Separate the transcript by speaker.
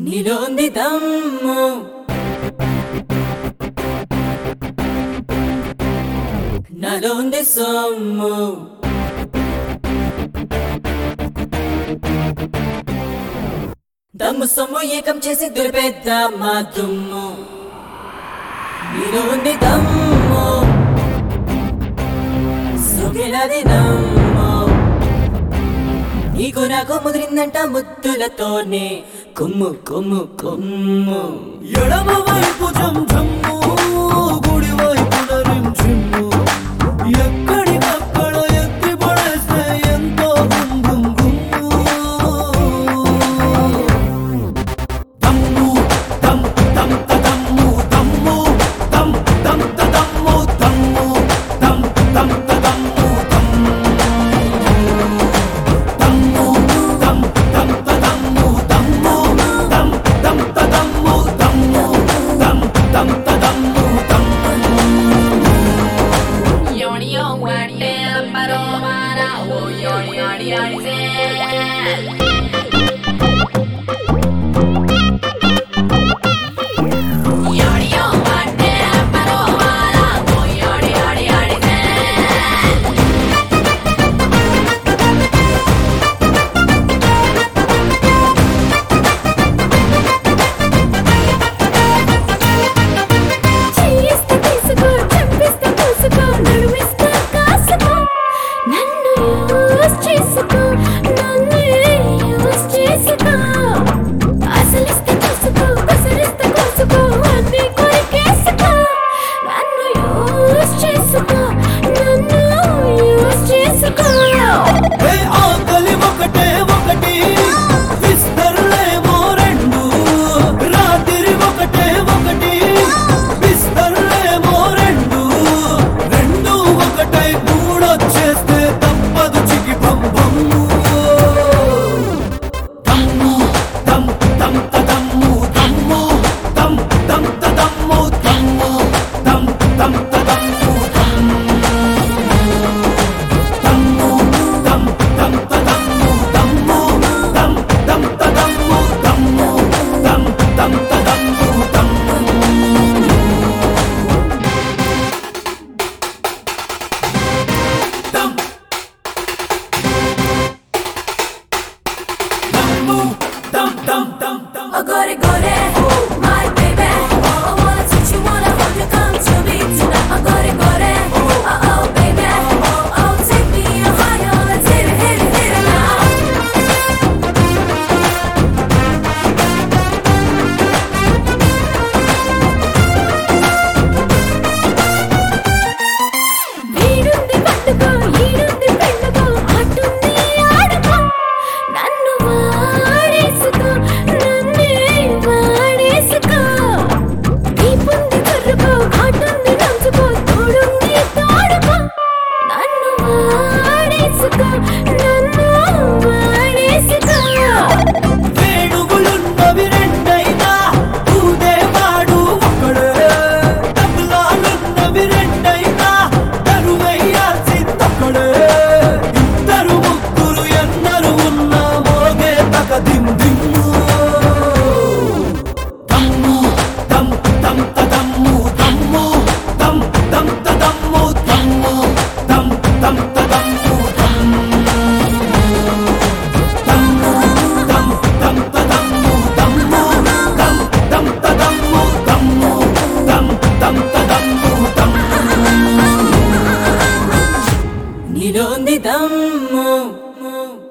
Speaker 1: నీలో ఉంది దమ్ము, నాలో ఉంది సొమ్ము. దమ్ము సొమ్ము ఏకం చేసి దులిపేద్దామా దుమ్ము. నీలో ఉంది దమ్ము, సోకినది నమ్ము. నీకు నాకు ముదిరిందంట ముద్దులతోనే కొమ్ము కొమ్ము కొమ్ము.
Speaker 2: ఎడమ వైపు జంజమ్ము, గుడి వైపు నరిం చిమ్ము. ఎక్కడికక్కడ ఎత్తి పడేస్తే ఎంతో గుమ్ గుమ్ గుమ్ము. దమ్ము దమ్ దమ్ తదమ్ము దమ్ము దమ్ దమ్ తదమ్ము దమ్ము దమ్ దమ్ తదమ్ము దమ్ము దమ్ దమ్ తదమ్ము దమ్ము దమ్ దమ్ తదమ్ము దమ్ము దమ్ దమ్ తదమ్ము దమ్ము.
Speaker 3: Yoni yon wate paromana o yoni yoni yoni se. Yoni yon wate paromana o yoni yoni yoni se.
Speaker 4: చేయిస్తే తీసుకో, చంపిస్తే పూసుకో, నడుమిస్తే కాసుకో. నన్ను యూస్ చేసుకో, నన్ను యూస్ చేసుకో. అసలిస్తే చూసుకో, కుసరిస్తే కోసుకో, అన్నీ కొరికేసుకో. నన్ను యూస్ చేసుకో, నన్ను యూస్ చేసుకో.
Speaker 2: ఏ ఆకలి ఒకటే ఒకటి, విస్తర్లేమో రెండు. రాత్రి ఒకటే ఒకటి, విస్తర్లేమో రెండు. రెండు ఒకటై మూడొచ్చేస్తే తప్పదు చికి పంపము. దమ్ము దమ్ దమ్ తదమ్ము దమ్ము దమ్ దమ్ తదమ్ము దమ్ము దమ్ దమ్ తదమ్ము దమ్ము దమ్ దమ్ తదమ్ము దమ్ము దమ్ దమ్ తదమ్ము దమ్ము దమ్ దమ్ తదమ్ము దమ్ము. దమ్ దమ్ము dum dum dum dum.
Speaker 4: Oh, gore, gore, my baby. I wanna touch you, wanna hold you, come to me tonight. Oh, gore, gore, oh, baby. Oh, take me higher, let's hit it, hit it, hit it now. వీడుంది పట్టుకో, ఈడుంది పెట్టుకో, అటుంది ఆడుకో. నన్ను వాడేసుకో, నన్నే వాడేసుకో. దీపుంది చుర్రుకో, ఘాటుంది నంచుకో, తోడుంది తోడుకో. నన్ను వాడేసుకో, నన్ను వాడేసుకో.
Speaker 2: వేణుగులున్నవి రెండైనా ఊదేవాడు ఒకడే. తబలాలున్నవి రెండైనా తరువెయ్యాల్సిందొక్కడే. ఇద్దరు ముగ్గురు ఎన్నరు ఉన్నా మోగే తక దిమ్ దిమ్ము. దమ్ము దమ్ దమ్ తదమ్ము దమ్ము దమ్ దమ్ తదమ్ము దమ్ము దమ్ దమ్ తదమ్ము దమ్ము దమ్ దమ్ తదమ్ము దమ్ము దమ్ దమ్ తదమ్ము దమ్ము దమ్ దమ్ తదమ్ము దమ్ము.
Speaker 1: నీలో ఉంది దమ్ము,